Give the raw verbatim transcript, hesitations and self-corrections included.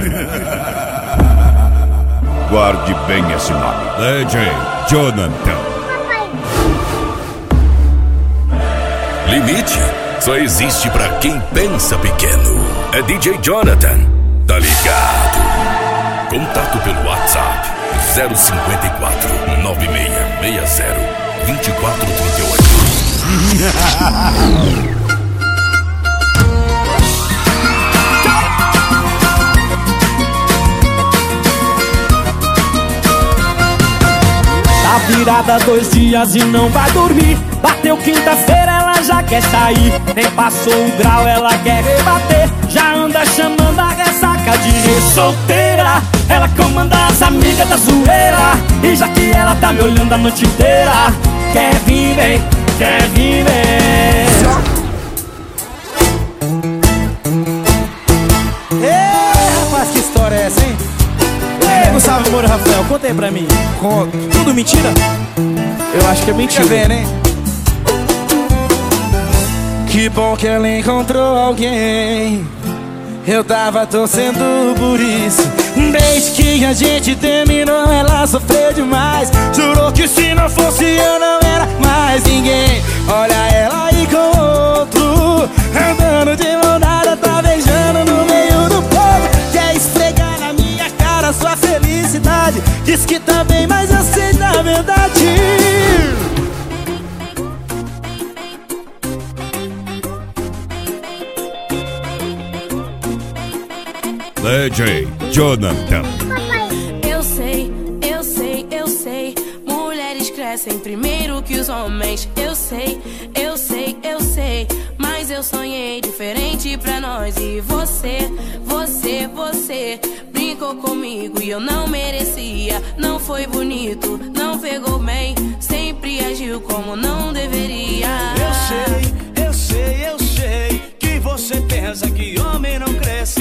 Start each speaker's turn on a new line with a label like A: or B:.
A: Guarde bem esse nome. D J Jonathan.
B: Limite só existe pra quem pensa pequeno. É D J Jonathan, tá ligado? Contato pelo WhatsApp zero cinquenta e quatro, nove seis seis zero, dois quatro três oito.
C: Tá virada dois dias e não vai dormir. Bateu quinta-feira, ela já quer sair. Nem passou o grau, ela quer rebater. Já anda chamando a ressaca de re-solteira. Ela comanda as amigas da zoeira. E já que ela tá me olhando a noite inteira, quer vir, vem, quer vir, vem.
D: Ei, rapaz, que história é essa, hein?
C: Ei, Gustavo Moura, Rafael, conta aí pra mim.
D: Conta.
C: Tudo mentira? Eu acho que é mentira.
D: Fica vendo, hein? Que bom que ela encontrou alguém. Eu tava torcendo por isso. Desde que a gente terminou, ela sofreu demais. Jurou que se não fosse eu não era mais ninguém. Olha ela aí com outro, andando de mão dada, tá beijando no meio do povo. Quer esfregar na minha cara sua felicidade. Diz que tá bem, mas aceita a verdade.
A: D J Jonathan.
E: Eu sei, eu sei, eu sei. Mulheres crescem primeiro que os homens. Eu sei, eu sei, eu sei. Mas eu sonhei diferente pra nós. E você, você, você brincou comigo e eu não merecia. Não foi bonito, não pegou bem. Sempre agiu como não deveria.
F: Eu sei, eu sei, eu sei que você pensa que homem não cresce.